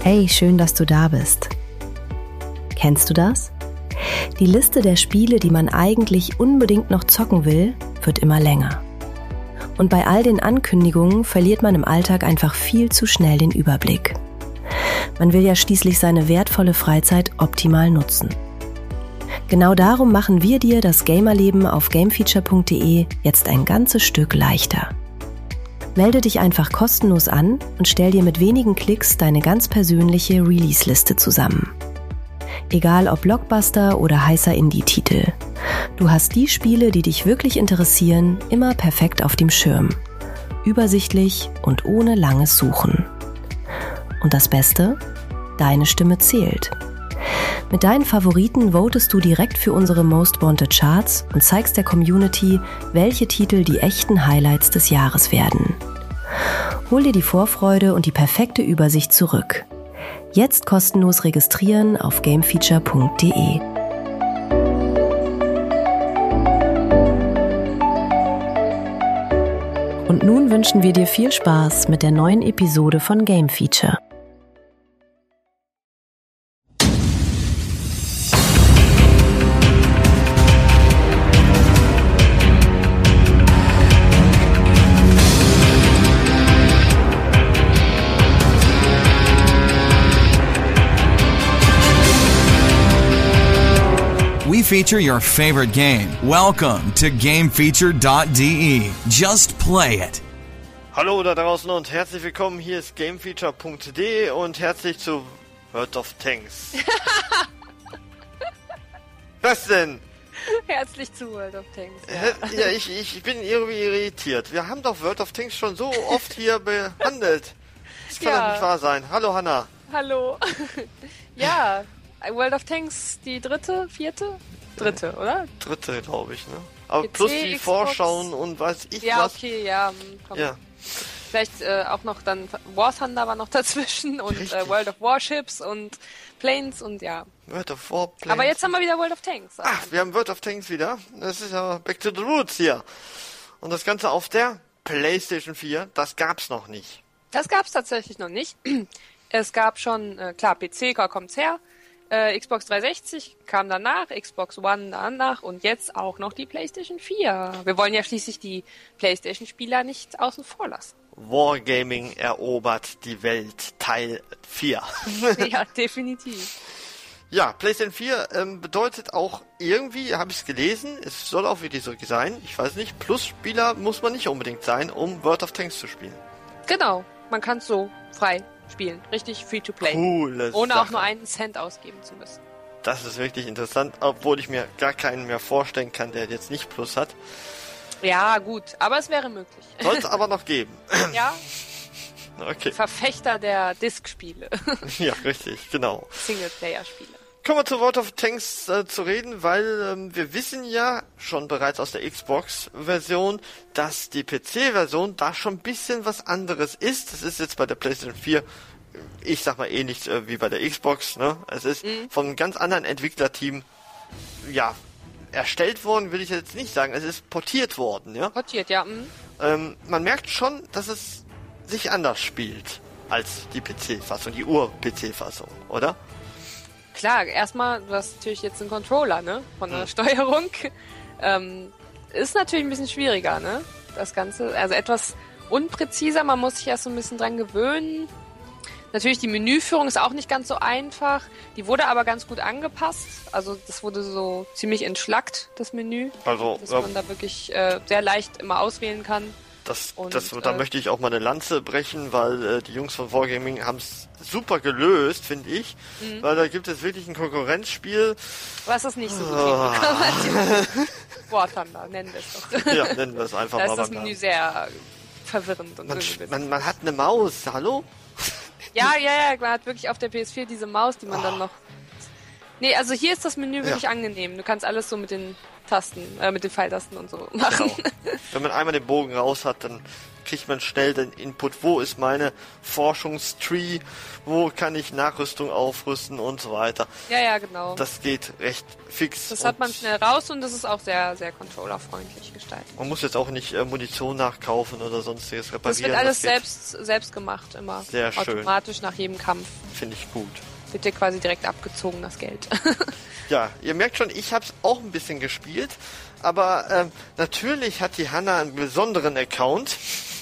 Hey, schön, dass du da bist. Kennst du das? Die Liste der Spiele, die man eigentlich unbedingt noch zocken will, wird immer länger. Und bei all den Ankündigungen verliert man im Alltag einfach viel zu schnell den Überblick. Man will ja schließlich seine wertvolle Freizeit optimal nutzen. Genau darum machen wir dir das Gamerleben auf gamefeature.de jetzt ein ganzes Stück leichter. Melde dich einfach kostenlos an und stell dir mit wenigen Klicks deine ganz persönliche Release-Liste zusammen. Egal ob Blockbuster oder heißer Indie-Titel. Du hast die Spiele, die dich wirklich interessieren, immer perfekt auf dem Schirm. Übersichtlich und ohne langes Suchen. Und das Beste? Deine Stimme zählt. Mit deinen Favoriten votest du direkt für unsere Most Wanted Charts und zeigst der Community, welche Titel die echten Highlights des Jahres werden. Hol dir die Vorfreude und die perfekte Übersicht zurück. Jetzt kostenlos registrieren auf gamefeature.de. Und nun wünschen wir dir viel Spaß mit der neuen Episode von Game Feature. We feature your favorite game. Welcome to GameFeature.de. Just play it. Hallo da draußen und herzlich willkommen. Hier ist GameFeature.de und herzlich zu World of Tanks. Was denn? Herzlich zu World of Tanks. Ja, ich bin irgendwie irritiert. Wir haben doch World of Tanks schon so oft hier behandelt. Das kann doch nicht wahr sein. Hallo Hanna. Hallo. Ja, World of Tanks, die dritte, oder? Dritte, glaube ich, ne? Aber PC, plus die Xbox. Vorschauen und weiß ich ja, was. Okay, ja, komm. Ja. Vielleicht auch noch dann War Thunder war noch dazwischen und World of Warships und Planes und ja. World of Warplanes. Aber jetzt haben wir wieder World of Tanks. Ach, wir haben World of Tanks wieder. Das ist ja Back to the Roots hier. Und das Ganze auf der PlayStation 4, das gab's noch nicht. Das gab's tatsächlich noch nicht. Es gab schon, klar, PC, da kommt's her. Xbox 360 kam danach, Xbox One danach und jetzt auch noch die PlayStation 4. Wir wollen ja schließlich die PlayStation-Spieler nicht außen vor lassen. Wargaming erobert die Welt, Teil 4. Ja, definitiv. Ja, PlayStation 4 bedeutet auch irgendwie, habe ich es gelesen, es soll auch wirklich so sein, ich weiß nicht, Plus-Spieler muss man nicht unbedingt sein, um World of Tanks zu spielen. Genau, man kann es so frei spielen, richtig free-to-play. Coole ohne Sache. auch nur einen Cent ausgeben zu müssen. Das ist wirklich interessant, obwohl ich mir gar keinen mehr vorstellen kann, der jetzt nicht Plus hat. Ja, gut, aber es wäre möglich. Soll es aber noch geben. Ja, Okay. Verfechter der Disk-Spiele. Ja, richtig, genau. Singleplayer-Spiele. Kommen wir zu World of Tanks zu reden, weil wir wissen ja schon bereits aus der Xbox-Version, dass die PC-Version da schon ein bisschen was anderes ist. Das ist jetzt bei der PlayStation 4, ich sag mal ähnlich wie bei der Xbox, ne? Es ist von einem ganz anderen Entwicklerteam, ja, erstellt worden, will ich jetzt nicht sagen. Es ist portiert worden, ja? Portiert, ja. Man merkt schon, dass es sich anders spielt als die PC-Fassung, die Ur-PC-Fassung, oder? Klar, erstmal, du hast natürlich jetzt einen Controller, ne, von der Steuerung. Ist natürlich ein bisschen schwieriger, ne, das Ganze. Also etwas unpräziser, man muss sich erst so ein bisschen dran gewöhnen. Natürlich, die Menüführung ist auch nicht ganz so einfach. Die wurde aber ganz gut angepasst. Also das wurde so ziemlich entschlackt, das Menü. Also, dass man da wirklich sehr leicht immer auswählen kann. Da möchte ich auch mal eine Lanze brechen, weil die Jungs von Wargaming haben es super gelöst, finde ich. Weil da gibt es wirklich ein Konkurrenzspiel. Was ist nicht so gut wie War Thunder, nennen wir es doch. Ja, nennen wir es einfach da mal. Da ist das Menü sehr verwirrend. Und man hat eine Maus, hallo? Ja, man hat wirklich auf der PS4 diese Maus, die man dann noch Nee, also hier ist das Menü wirklich angenehm. Du kannst alles so mit den Tasten, mit den Pfeiltasten und so machen. Genau. Wenn man einmal den Bogen raus hat, dann kriegt man schnell den Input, wo ist meine Forschungstree, wo kann ich Nachrüstung aufrüsten und so weiter. Ja, genau. Das geht recht fix. Das hat man schnell raus und das ist auch sehr, sehr controllerfreundlich gestaltet. Man muss jetzt auch nicht Munition nachkaufen oder sonstiges reparieren. Das wird alles selbst gemacht immer. Sehr schön. Automatisch nach jedem Kampf. Finde ich gut. Wird dir quasi direkt abgezogen, das Geld. Ja, ihr merkt schon, ich habe es auch ein bisschen gespielt, aber natürlich hat die Hanna einen besonderen Account.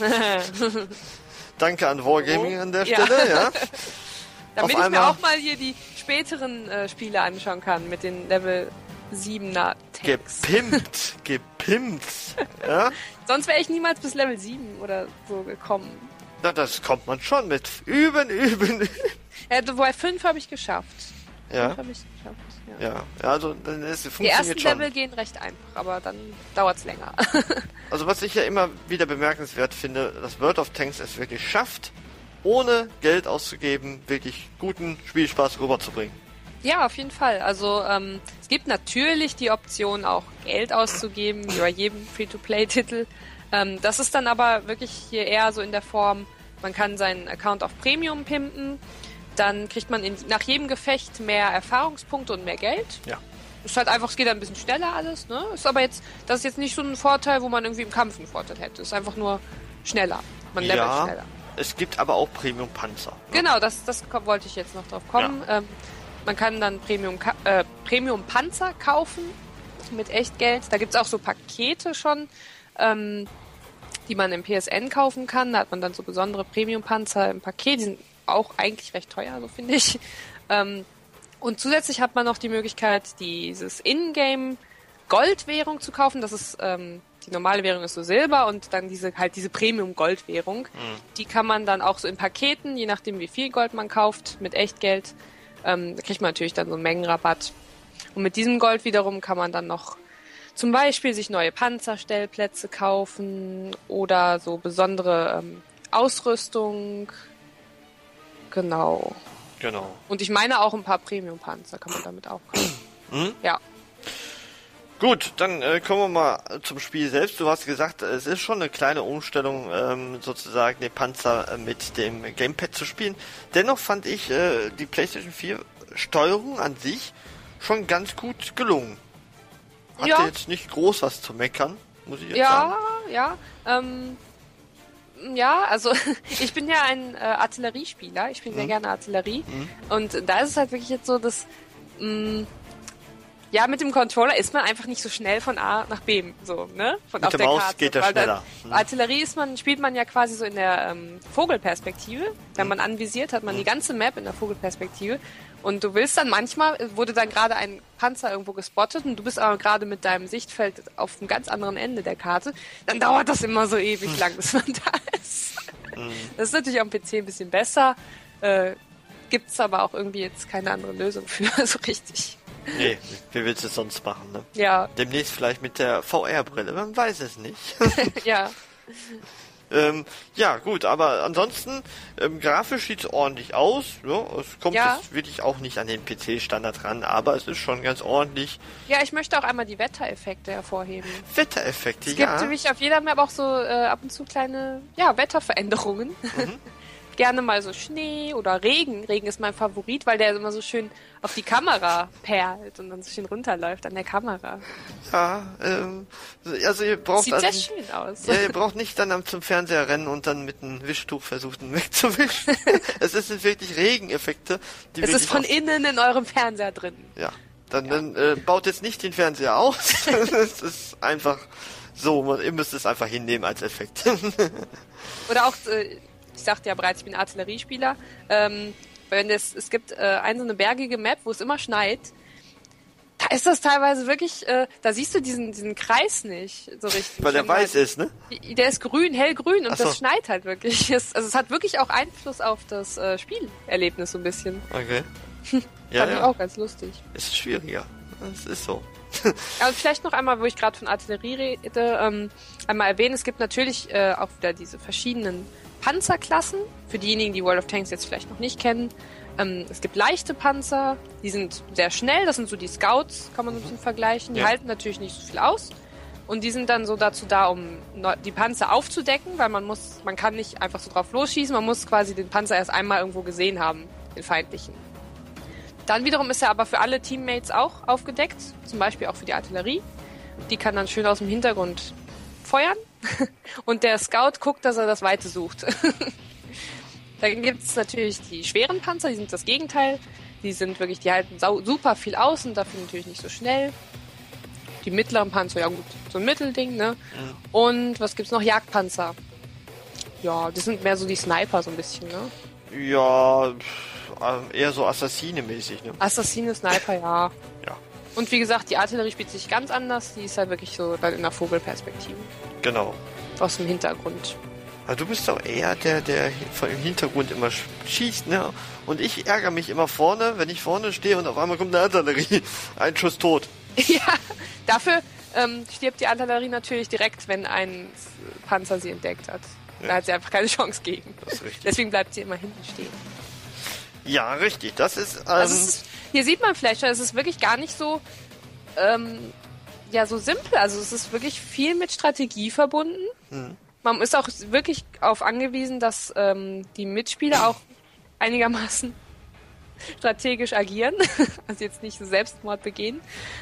Danke an Wargaming an der Stelle, ja. Damit ich mir auch mal hier die späteren Spiele anschauen kann mit den Level 7er Tanks. Gepimpt, ja. Sonst wäre ich niemals bis Level 7 oder so gekommen. Na, das kommt man schon mit Üben. Wobei 5 habe ich geschafft. Ja. 5 habe ich geschafft. Ja, also dann ist es Die ersten Level gehen recht einfach, aber dann dauert es länger. Also was ich ja immer wieder bemerkenswert finde, dass World of Tanks es wirklich schafft, ohne Geld auszugeben, wirklich guten Spielspaß rüberzubringen. Ja, auf jeden Fall. Also es gibt natürlich die Option, auch Geld auszugeben, wie bei jedem Free-to-Play-Titel. Das ist dann aber wirklich hier eher so in der Form, man kann seinen Account auf Premium pimpen, dann kriegt man nach jedem Gefecht mehr Erfahrungspunkte und mehr Geld. Ja. Ist halt einfach, es geht ein bisschen schneller alles, ne? Ist aber jetzt, das ist jetzt nicht so ein Vorteil, wo man irgendwie im Kampf einen Vorteil hätte. Ist einfach nur schneller. Man levelt schneller. Es gibt aber auch Premium-Panzer. Ne? Genau, das wollte ich jetzt noch drauf kommen. Ja. Man kann dann Premium-Panzer kaufen mit Echtgeld. Da gibt's auch so Pakete schon, die man im PSN kaufen kann. Da hat man dann so besondere Premium-Panzer im Paket. Die sind auch eigentlich recht teuer, so finde ich. Und zusätzlich hat man noch die Möglichkeit, dieses Ingame Goldwährung zu kaufen. Das ist, die normale Währung ist so Silber und dann diese Premium-Goldwährung. Die kann man dann auch so in Paketen, je nachdem wie viel Gold man kauft, mit Echtgeld, da kriegt man natürlich dann so einen Mengenrabatt. Und mit diesem Gold wiederum kann man dann noch zum Beispiel sich neue Panzerstellplätze kaufen oder so besondere Ausrüstung. Genau. Und ich meine auch ein paar Premium-Panzer kann man damit auch kaufen. Ja. Gut, dann kommen wir mal zum Spiel selbst. Du hast gesagt, es ist schon eine kleine Umstellung, sozusagen den Panzer mit dem Gamepad zu spielen. Dennoch fand ich die PlayStation 4 Steuerung an sich schon ganz gut gelungen. Hatte jetzt nicht groß was zu meckern, muss ich jetzt sagen. Ja, also ich bin ja ein Artilleriespieler. Ich spiele sehr gerne Artillerie. Und da ist es halt wirklich jetzt so, dass mit dem Controller ist man einfach nicht so schnell von A nach B, so, ne? Von mit auf der der Maus Karte. geht das schneller. Artillerie spielt man ja quasi so in der Vogelperspektive. Wenn man anvisiert, hat man die ganze Map in der Vogelperspektive. Und du willst dann manchmal, wurde dann gerade ein Panzer irgendwo gespottet und du bist aber gerade mit deinem Sichtfeld auf einem ganz anderen Ende der Karte, dann dauert das immer so ewig lang, bis man da ist. Das ist natürlich am PC ein bisschen besser, gibt's aber auch irgendwie jetzt keine andere Lösung für, so richtig. Nee, wie willst du es sonst machen, ne? Ja. Demnächst vielleicht mit der VR-Brille, man weiß es nicht. Ja. Ja, gut, aber ansonsten, grafisch sieht es ordentlich aus. Ja, es kommt jetzt wirklich auch nicht an den PC-Standard ran, aber es ist schon ganz ordentlich. Ja, ich möchte auch einmal die Wettereffekte hervorheben. Wettereffekte, es gibt nämlich auf jeder Map auch so ab und zu kleine Wetterveränderungen. Gerne mal so Schnee oder Regen. Regen ist mein Favorit, weil der immer so schön auf die Kamera perlt und dann so schön runterläuft an der Kamera. Ja, also ihr braucht... Sieht sehr schön aus. Ja, ihr braucht nicht dann zum Fernseher rennen und dann mit einem Wischtuch versuchen wegzuwischen. Es sind wirklich Regeneffekte. Es ist von innen in eurem Fernseher drin. Ja, dann baut jetzt nicht den Fernseher aus. Es ist einfach so, ihr müsst es einfach hinnehmen als Effekt. Oder auch... Ich sagte ja bereits, ich bin Artilleriespieler. Es gibt so eine bergige Map, wo es immer schneit. Da ist das teilweise wirklich, da siehst du diesen Kreis nicht so richtig. Weil der weiß ist, ne? Der ist grün, hellgrün und das schneit halt wirklich. Also es hat wirklich auch Einfluss auf das Spielerlebnis so ein bisschen. Okay. Fand ich auch ganz lustig. Ist schwieriger. Das ist so. Aber vielleicht noch einmal, wo ich gerade von Artillerie rede, einmal erwähnen, es gibt natürlich auch wieder diese verschiedenen Panzerklassen. Für diejenigen, die World of Tanks jetzt vielleicht noch nicht kennen. Es gibt leichte Panzer, die sind sehr schnell, das sind so die Scouts, kann man so ein bisschen vergleichen. Die halten natürlich nicht so viel aus. Und die sind dann so dazu da, um die Panzer aufzudecken, weil man kann nicht einfach so drauf losschießen, man muss quasi den Panzer erst einmal irgendwo gesehen haben, den feindlichen. Dann wiederum ist er aber für alle Teammates auch aufgedeckt, zum Beispiel auch für die Artillerie. Die kann dann schön aus dem Hintergrund feuern und der Scout guckt, dass er das Weite sucht. Dann gibt es natürlich die schweren Panzer, die sind das Gegenteil. Die halten super viel aus und dafür natürlich nicht so schnell. Die mittleren Panzer, ja gut, so ein Mittelding, ne? Und was gibt's noch? Jagdpanzer. Ja, das sind mehr so die Sniper so ein bisschen, ne? Ja, eher so Assassine-mäßig, ne? Assassine, Sniper, ja. Ja. Und wie gesagt, die Artillerie spielt sich ganz anders. Die ist halt wirklich so dann in der Vogelperspektive. Genau. Aus dem Hintergrund. Also du bist doch eher der von im Hintergrund immer schießt, ne? Und ich ärgere mich immer vorne, wenn ich vorne stehe und auf einmal kommt eine Artillerie. Ein Schuss tot. Ja, dafür stirbt die Artillerie natürlich direkt, wenn ein Panzer sie entdeckt hat. Ja. Da hat sie einfach keine Chance gegen. Das ist richtig. Deswegen bleibt sie immer hinten stehen. Ja, richtig. Das ist, hier sieht man vielleicht schon, es ist wirklich gar nicht so, so simpel. Also es ist wirklich viel mit Strategie verbunden. Man ist auch wirklich darauf angewiesen, dass die Mitspieler auch einigermaßen strategisch agieren, also jetzt nicht so Selbstmord begehen.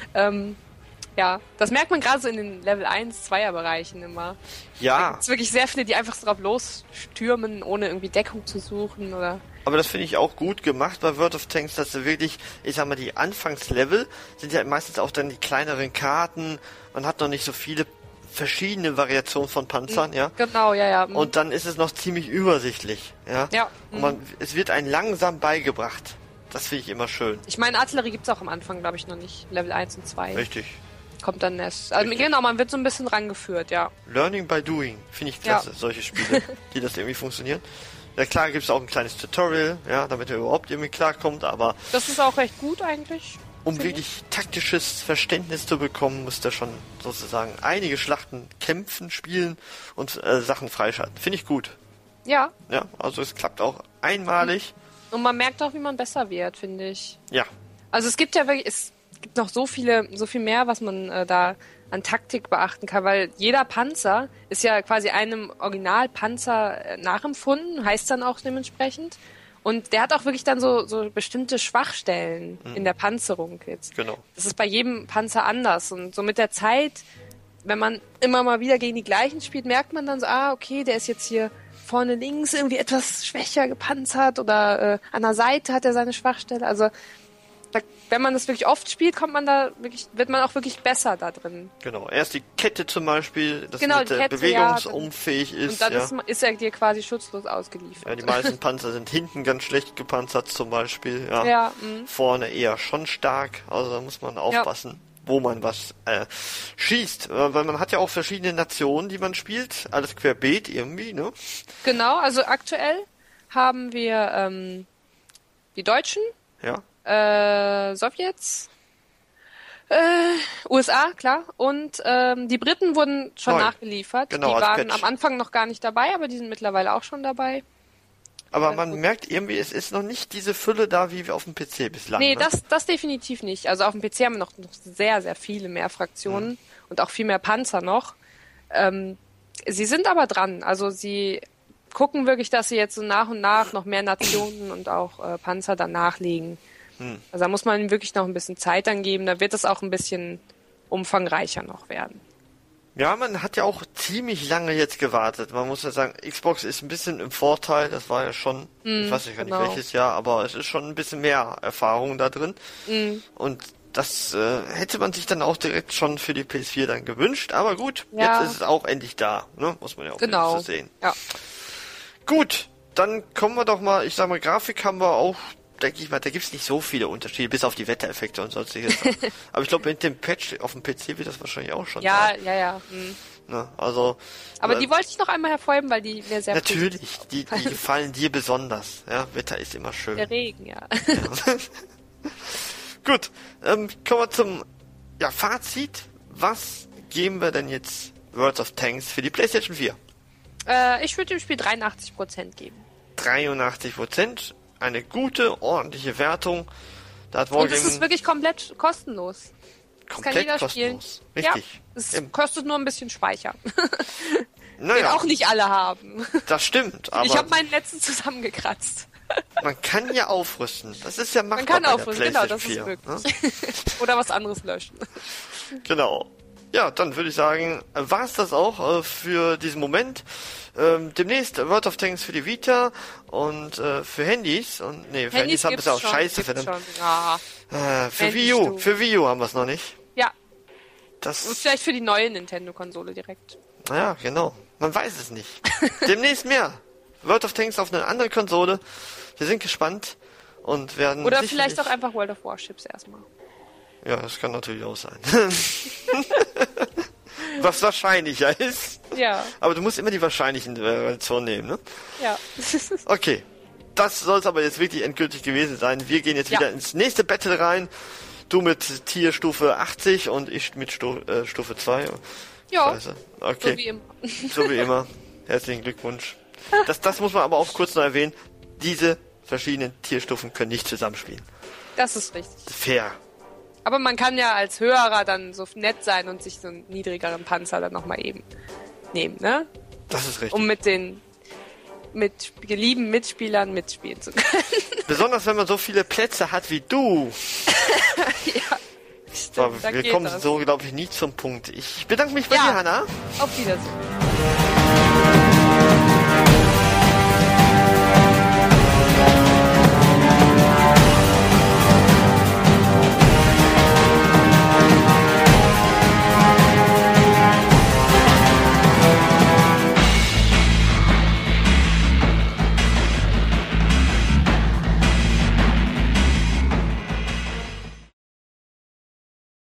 Das merkt man gerade so in den Level 1, 2er Bereichen immer. Ja. Da gibt's wirklich sehr viele, die einfach so drauf losstürmen, ohne irgendwie Deckung zu suchen oder. Aber das finde ich auch gut gemacht bei World of Tanks, dass du wirklich, ich sag mal, die Anfangslevel sind ja meistens auch dann die kleineren Karten. Man hat noch nicht so viele verschiedene Variationen von Panzern, ja. Genau, ja. Und dann ist es noch ziemlich übersichtlich, ja. Ja. Und es wird einem langsam beigebracht. Das finde ich immer schön. Ich meine, Artillerie gibt's auch am Anfang, glaube ich, noch nicht. Level 1 und 2. Richtig. Kommt dann erst. Also genau, man wird so ein bisschen rangeführt, ja. Learning by doing, finde ich klasse, solche Spiele, die das irgendwie funktionieren. Ja klar, gibt es auch ein kleines Tutorial, ja, damit er überhaupt irgendwie klarkommt, aber das ist auch recht gut eigentlich. Um wirklich taktisches Verständnis zu bekommen, muss der schon sozusagen einige Schlachten kämpfen, spielen und Sachen freischalten. Finde ich gut. Ja. Ja, also es klappt auch einmalig. Und man merkt auch, wie man besser wird, finde ich. Ja. Also es gibt ja wirklich, es gibt noch so viel mehr, was man da an Taktik beachten kann, weil jeder Panzer ist ja quasi einem Originalpanzer nachempfunden, heißt dann auch dementsprechend. Und der hat auch wirklich dann so bestimmte Schwachstellen in der Panzerung jetzt. Genau. Das ist bei jedem Panzer anders. Und so mit der Zeit, wenn man immer mal wieder gegen die gleichen spielt, merkt man dann so, okay, der ist jetzt hier vorne links irgendwie etwas schwächer gepanzert oder an der Seite hat er seine Schwachstelle. Also wenn man das wirklich oft spielt, wird man auch wirklich besser da drin. Genau, erst die Kette zum Beispiel, dass Kette, bewegungsunfähig ist. Und dann ist er dir quasi schutzlos ausgeliefert. Ja, die meisten Panzer sind hinten ganz schlecht gepanzert zum Beispiel. Ja, ja vorne eher schon stark, also da muss man aufpassen, wo man was schießt. Weil man hat ja auch verschiedene Nationen, die man spielt, alles querbeet irgendwie, ne? Genau, also aktuell haben wir die Deutschen, Sowjets, USA, klar, und die Briten wurden schon nachgeliefert. Genau, die waren am Anfang noch gar nicht dabei, aber die sind mittlerweile auch schon dabei. Aber man merkt irgendwie, es ist noch nicht diese Fülle da, wie wir auf dem PC bislang. Nee, ne? das definitiv nicht. Also auf dem PC haben wir noch sehr, sehr viele mehr Fraktionen und auch viel mehr Panzer noch. Sie sind aber dran. Also sie gucken wirklich, dass sie jetzt so nach und nach noch mehr Nationen und auch Panzer dann nachlegen. Also da muss man ihnen wirklich noch ein bisschen Zeit angeben. Da wird es auch ein bisschen umfangreicher noch werden. Ja, man hat ja auch ziemlich lange jetzt gewartet. Man muss ja sagen, Xbox ist ein bisschen im Vorteil. Das war ja schon, ich weiß nicht welches Jahr, aber es ist schon ein bisschen mehr Erfahrung da drin. Und das hätte man sich dann auch direkt schon für die PS4 dann gewünscht. Aber gut, jetzt ist es auch endlich da. Ne? Muss man ja auch so sehen. Ja. Gut, dann kommen wir doch mal, ich sag mal, Grafik haben wir auch, denke ich mal, da gibt's nicht so viele Unterschiede, bis auf die Wettereffekte und sonstige Sachen. Aber ich glaube, mit dem Patch auf dem PC wird das wahrscheinlich auch schon sein. Ja. Ne, also, aber die wollte ich noch einmal hervorheben, weil die mir sehr natürlich, die gefallen dir besonders. Ja, Wetter ist immer schön. Der Regen, ja. Gut, kommen wir zum Fazit. Was geben wir denn jetzt World of Tanks für die PlayStation 4? Ich würde dem Spiel 83% geben. 83%. eine gute, ordentliche Wertung. Da hat Und es ist wirklich komplett kostenlos. Das kann jeder kostenlos. spielen. Richtig. Ja, es kostet nur ein bisschen Speicher. Den Naja, auch nicht alle haben. das stimmt. Aber Ich habe meinen letzten zusammengekratzt. man kann ja aufrüsten. Das ist ja machbar. Man kann bei der aufrüsten, genau, das PlayStation ist 4, ne? möglich. Oder was anderes löschen. Genau. Ja, dann würde ich sagen, war es das auch für diesen Moment. Demnächst World of Tanks für die Vita und für Handys. Und nee, für Handys haben wir es auch scheiße. Ja. Für Wii U. Für Wii U haben wir es noch nicht. Ja. Das Und vielleicht für die neue Nintendo-Konsole direkt. Ja, genau. Man weiß es nicht. Demnächst mehr. World of Tanks auf einer anderen Konsole. Wir sind gespannt und werden Oder vielleicht auch einfach World of Warships erstmal. Ja, das kann natürlich auch sein. Was wahrscheinlicher ist. Ja. Aber du musst immer die wahrscheinlichen Variationen nehmen, ne? Ja. Okay. Das soll es aber jetzt wirklich endgültig gewesen sein. Wir gehen jetzt wieder ins nächste Battle rein. Du mit Tierstufe 80 und ich mit Stufe 2. Ja. Scheiße. Okay. So wie immer. So wie immer. Herzlichen Glückwunsch. Das muss man aber auch kurz noch erwähnen. Diese verschiedenen Tierstufen können nicht zusammenspielen. Das ist richtig. Fair. Aber man kann ja als Hörer dann so nett sein und sich so einen niedrigeren Panzer dann nochmal eben nehmen, ne? Das ist richtig. Um mit den geliebten Mitspielern mitspielen zu können. Besonders wenn man so viele Plätze hat wie du. Ja, So, stimmt, wir kommen so, glaube ich, nie zum Punkt. Ich bedanke mich bei dir, Hanna. Auf Wiedersehen.